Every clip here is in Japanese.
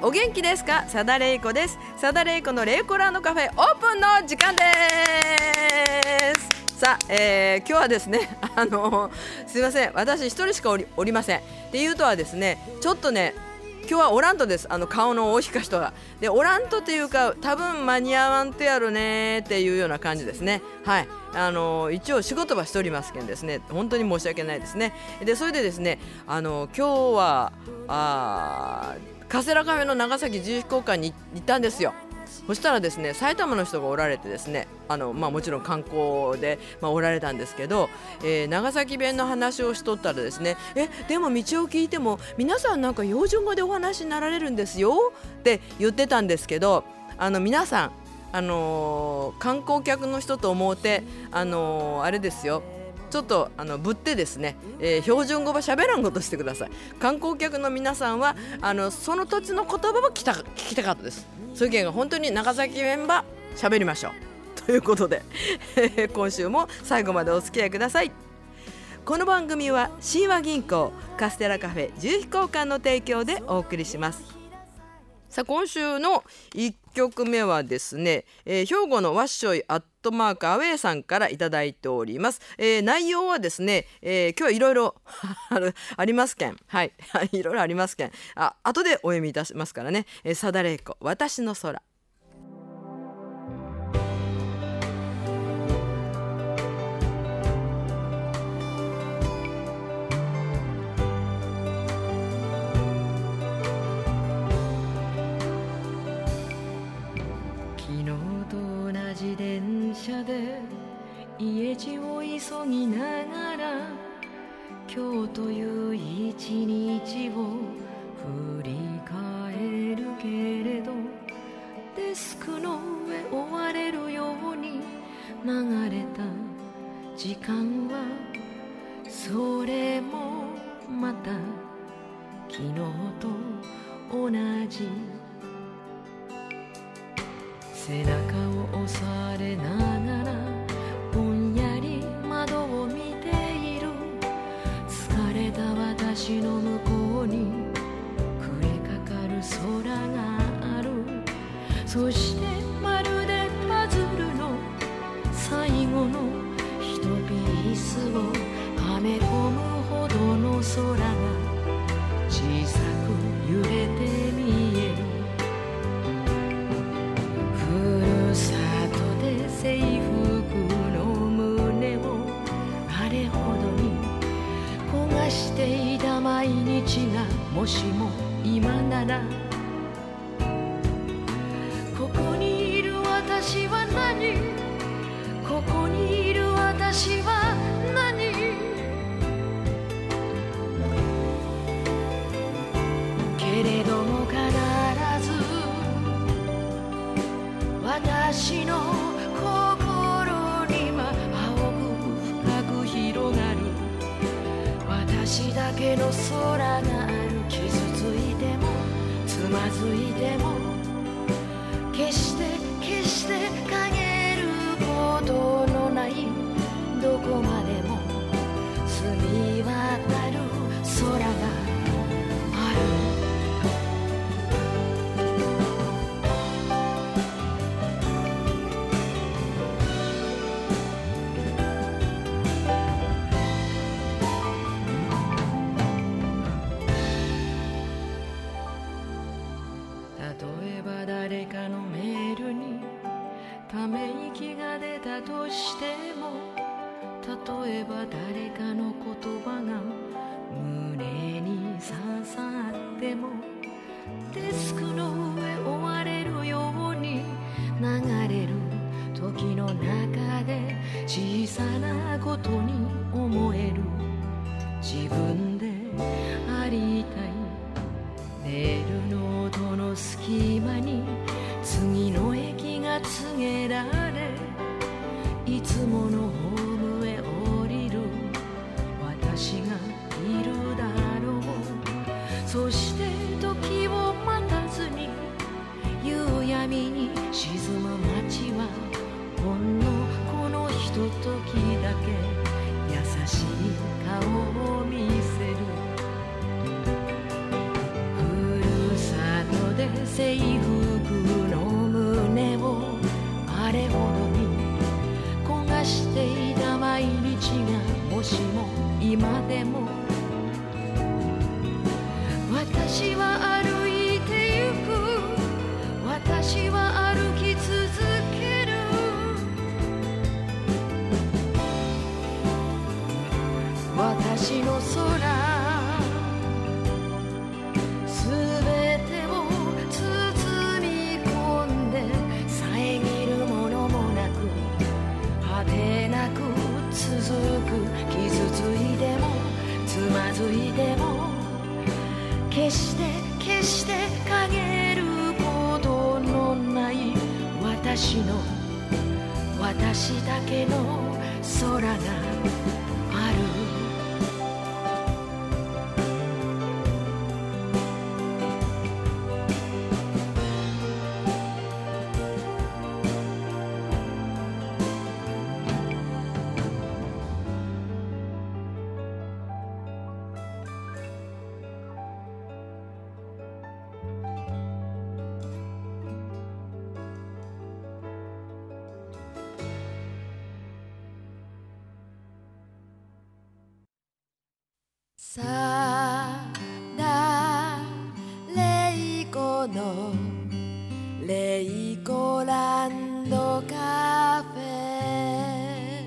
お元気ですか？佐田玲子です。佐田玲子のレイコランドカフェオープンの時間です。さあ、今日はですねすいません、私一人しかおりません。っていうとはですね、ちょっとね今日はおらんとです。顔の大きか人がでおらんとというか、多分間に合わんとやろねっていうような感じですね。はい、一応仕事はしておりますけんですね、本当に申し訳ないですね。でそれでですね、今日はカセラカフェの長崎自由飛行館に行ったんですよ。そしたらですね、埼玉の人がおられてですね、もちろん観光で、おられたんですけど、長崎弁の話をしとったらですね、でも道を聞いても皆さんなんか標準語でお話になられるんですよって言ってたんですけど、皆さん観光客の人と思うてあれですよ、ちょっとぶってですね、標準語は喋らんことしてください。観光客の皆さんはその土地の言葉を聞きたかったです。そういう件が本当に長崎弁ば喋りましょうということで今週も最後までお付き合いください。この番組は神話銀行カステラカフェ自由飛行館の提供でお送りします。さあ、今週の1曲目はですね、兵庫のワッショイアットマークアウェイさんからいただいております。内容はですね、今日はいろいろありますけん、はいいろいろありますけん、後でお読みいたしますからね。佐田玲子、私の空。 電車で家路を急ぎながら今日という一日を振り返るけれど、デスクの上追われるように流れた時間はそれもまた昨日と同じ。背中を押されながらぼんやり窓を見ている。疲れた私の向こうに暮れかかる空がある。そしてまるでパズルの最後の一ピースをはめ込むほどの空が小さく揺れて見える。制服の胸をあれほどに焦がしていた毎日がもしも今なら、ここにいる私は何、ここにいる私は何、けれども必ず私の心には青く深く広がる私だけの空がある。傷ついてもつまずいても決して陰ることのないどこまでも澄み渡る空がある。誰かのメールにため息が出たとしても、例えば誰かの言葉が胸に刺さっても、デスクの上追われるように流れる時の中で小さなことに思える。自分でありたいレールの音の隙間に次の駅が告げられ、いつものホームへ降りる私がいるだろう。そして時を待たずに夕闇に沈む街はほんのこのひとときだけ優しい顔を見せる。ふるさとで制服の胸をあれほどに焦がしていた毎日がもしも今でも私は歩いてゆく私は歩き続ける私の空すべてを包み込んで遮るものもなく果てなく続く傷ついてもつまずいても決して陰ることのない私だけの空があるさだれいこのレイコランドカフェ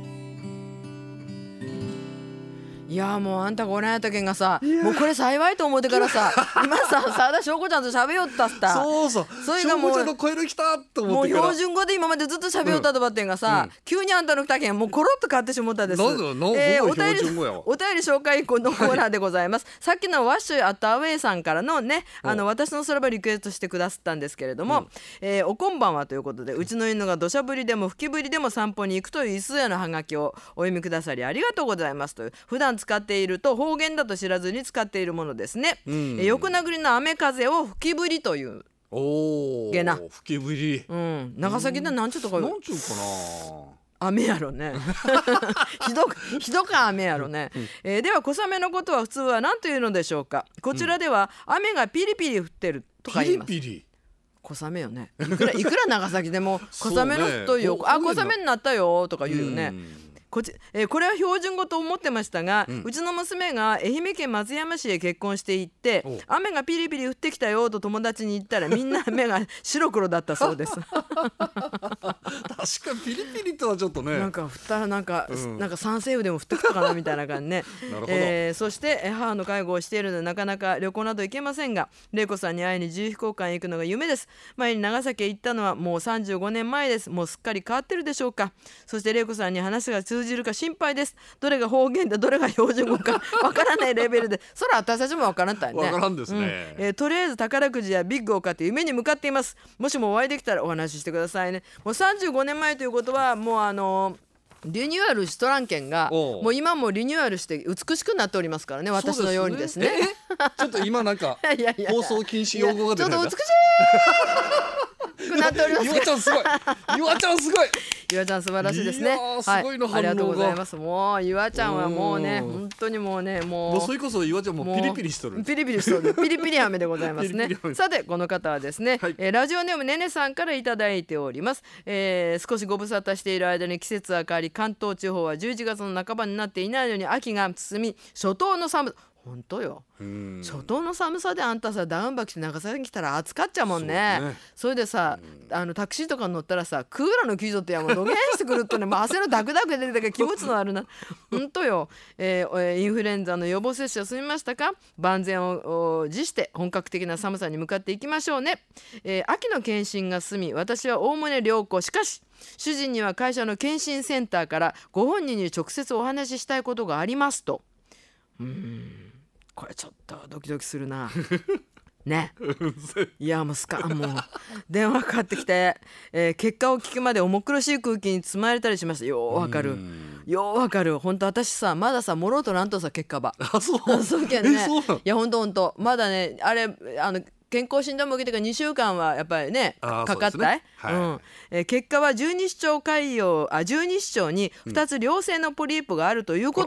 いやもうあんたがおらんやったけんがさもうこれ幸いと思ってからさ今さ澤田翔子ちゃんと喋よったったそうそれがもう翔子ちゃんの声の来たと思もうってから標準語で今までずっと喋よったとばってんがさ、急にあんたの来たけんもうコロッと変わってしもったです。 なんだお便標り準語やわお便り紹介のコーナーでございます、さっきのワッシュアットアウェイさんからのね私の空ばリクエストしてくださったんですけれども、おこんばんはということでうちの犬が土砂降りでも吹き降りでも散歩に行くという一数のハガキをお読みくださりありがとうございますという、普段使っていると方言だと知らずに使っているものですね、横殴りの雨風を吹き降りというおげな吹きぶり長崎でなんちゅうとかなんちゅうかな雨やろねひどか雨やろね、では小雨のことは普通は何というのでしょうか。こちらでは雨がピリピリ降ってるとか言います。 ピリピリ小雨よねいくら長崎でも小雨の太いよ、 そうねあ小雨になったよとか言うよね。これは標準語と思ってましたが、うちの娘が愛媛県松山市へ結婚していって雨がピリピリ降ってきたよと友達に言ったらみんな目が白黒だったそうです確かピリピリとはちょっとねなんか降ったらなんか酸性雨でも降ってくたかなみたいな感じねなるほど、 そして母の介護をしているのでなかなか旅行など行けませんが玲子さんに会いに自由飛行館へ行くのが夢です。前に長崎へ行ったのはもう35年前です。もうすっかり変わってるでしょうか。そして玲子さんに話が通じるか心配です。どれが方言でどれが標準語かわからないレベルでそら私たちもわからんたいね。 わからんですね、 とりあえず宝くじやビッグを買って夢に向かっています。もしもお会いできたらお話ししてくださいね。もう35年前ということはもうリニューアルしとらんけんがもう今もリニューアルして美しくなっておりますからね、私のようにですね。 ちょっと今なんかいや放送禁止用語が出てるちょっと美しくなっております。 ゆわちゃんすごいゆわちゃんすごいゆわちゃん素晴らしいですね。 いやーすごいの反応がありがとうございます。もうゆわちゃんはもうね本当にもうそれこそゆわちゃんもピリピリしとるピリピリしとるピリピリ雨でございますねピリピリ雨さてこの方はですね、ラジオネームねねさんからいただいております、少しご無沙汰している間に季節は変わり関東地方は11月の半ばになっていないのに秋が進み初冬の寒さ本当よ、初冬の寒さであんたさダウンバ着て長崎に来たら暑かっちゃうもんね。それでさタクシーとかに乗ったらさクーラーの救助ってやもうどげんしてくるとねもう汗のダクダクで出てたから気持ちのあるな本当よ、インフルエンザの予防接種は済みましたか。万全を持して本格的な寒さに向かっていきましょうね、秋の検診が済み私はおおむね良好。しかし主人には会社の検診センターからご本人に直接お話ししたいことがありますと。これちょっとドキドキするなねいやもう電話かかってきて、結果を聞くまで重苦しい空気に包まれたりしました。ようわかる本当私さまださもろうとなんとさ結果ばそうけんねいや本当まだねあれ健康診断も受けてから2週間はやっぱりねかかったい、結果は十二指腸に2つ良性のポリープがあるということで、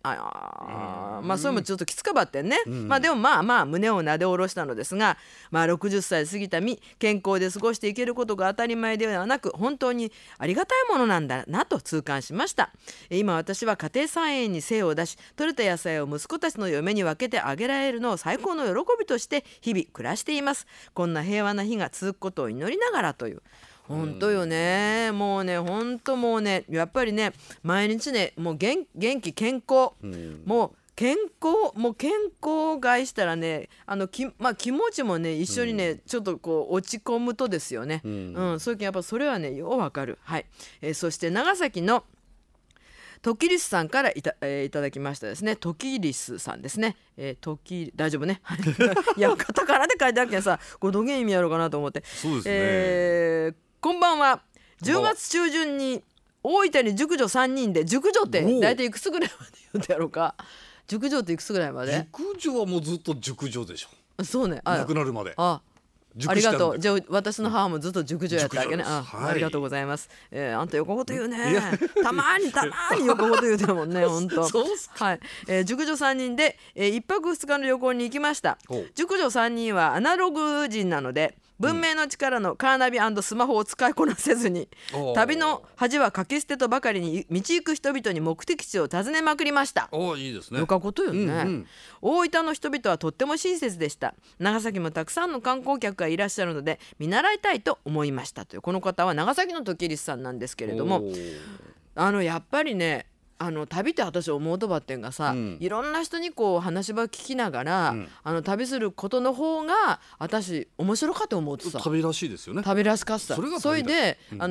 まあそれもちょっときつかばってんね、まあでもまあ胸をなで下ろしたのですが、まあ60歳過ぎた身、健康で過ごしていけることが当たり前ではなく本当にありがたいものなんだなと痛感しました。今私は家庭菜園に精を出し、取れた野菜を息子たちの嫁に分けてあげられるのを最高の喜びとして日々暮らしています。こんな平和な日が続くことを祈りながらという。本当よね。もうね、本当もうね、やっぱりね、毎日ね、もう元気健康、もう健康を害したらね、気持ちもね一緒にね、ちょっとこう落ち込むとですよね。そういうやっぱそれはねようわかる。はい。そして長崎のトキリスさんからいただきましたですね。トキリスさんですね。大丈夫ね。いやカタカナで書いてあるけんさ、これどげん意味やろうかなと思って。 そうですね。 こんばんは。10月中旬に大分に熟女3人で、熟女って大体いくつぐらいまで言うてやろうか。熟女っていくつぐらいまで？ 熟女はもうずっと熟女でしょ。 そうね。 亡くなるまで。 ありがとう。じゃあ私の母もずっと熟女やったわけね。ありがとうございます。あんた横言言うね。たまに横言言うてるもんね。本当。 そうっすか。 はい。熟女3人で1泊2日の旅行に行きました。熟女3人はアナログ人なので、文明の力のカーナビ&スマホを使いこなせずに、旅の恥はかき捨てとばかりに道行く人々に目的地を尋ねまくりました。 いいですね。 よかことよね。大分の人々はとっても親切でした。長崎もたくさんの観光客がいらっしゃるので見習いたいと思いましたという。この方は長崎の時リスさんなんですけれども、やっぱりね、旅って私思うとばってんがさ、いろんな人にこう話ば聞きながら、旅することの方が私面白かと思うとさ、 旅らしいですよね。 旅らしかった。それで、今日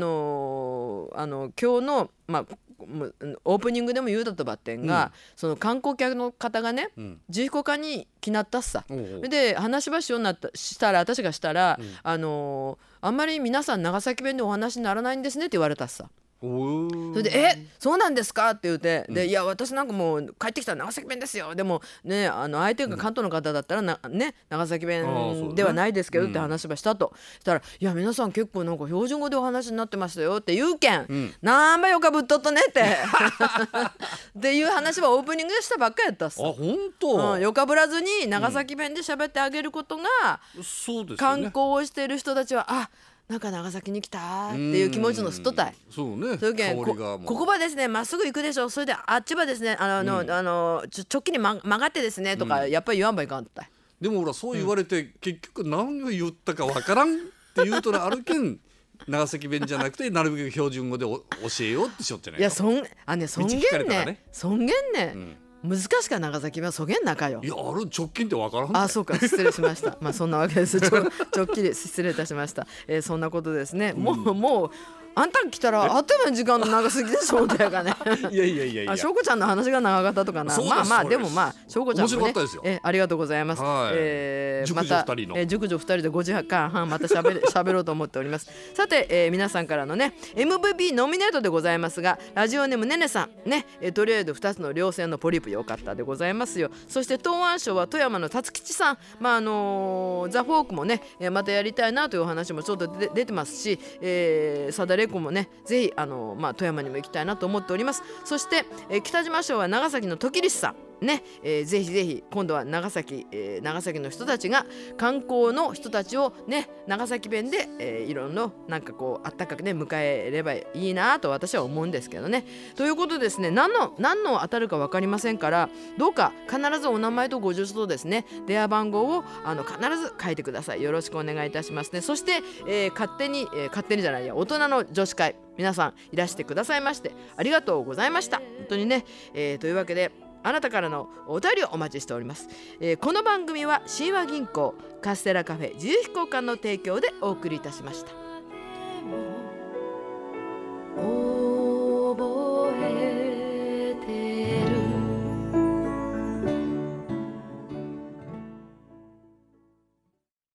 のオープニングでも言うだとばってんが、その観光客の方がね、自費課に来なったっさ。で話ばしようになったしたら、私がしたら、あんまり皆さん長崎弁でお話にならないんですねって言われたっさ。それでそうなんですかって言うて、でいや私なんかもう帰ってきたら長崎弁ですよ、でもね相手が関東の方だったら長崎弁ではないですけどって話ばしたと。したら、いや皆さん結構なんか標準語でお話になってましたよって言うけん、なんばよかぶっとっとねってっていう話はオープニングでしたばっかやったっす。 本当。 よかぶらずに長崎弁で喋ってあげることが、観光をしている人たちはなんか長崎に来たっていう気持ちのすっとたい。 そうね。 そういうけん、ここばですねまっすぐ行くでしょ、それであっちばですね直帰に曲がってですねとか、やっぱり言わんばいかんったい。 でもほらそう言われて、結局何を言ったかわからんっていうとあるけん長崎弁じゃなくてなるべく標準語で教えようってしょってね。 いや尊厳ね、難しか長崎弁はそげん中よ。 いや直近ってわからん。 そうか、失礼しました。そんなわけです。直帰で失礼いたしました。そんなことですね。もうあんた来たらあっという間に時間の長すぎでしょうやかね。 いやしょうこちゃんの話が長かったとかな。でもしょうこちゃんもね、面白かったですよ。ありがとうございます。また熟女2人で5時間半また喋ろうと思っております。さて、皆さんからのね MVP ノミネートでございますが、ラジオネームねねさんね、とりあえず2つの稜線のポリープよかったでございますよ。そして東湾賞は富山の辰吉さん、ザ・フォークもねまたやりたいなというお話もちょっと出てますし、サダレコもねぜひ富山にも行きたいなと思っております。そして、北島賞は長崎の時リスさんね、ぜひぜひ今度は長崎の人たちが観光の人たちをね長崎弁で、いろんななんかこうあったかくね迎えればいいなと私は思うんですけどね。ということですね、何の当たるか分かりませんから、どうか必ずお名前とご住所とですね電話番号を必ず書いてください。よろしくお願いいたしますね。そして、勝手にじゃないや大人の女子会皆さんいらしてくださいましてありがとうございました。本当にね、というわけであなたからのお便りをお待ちしております。この番組は神話銀行カステラカフェ自由飛行館の提供でお送りいたしました。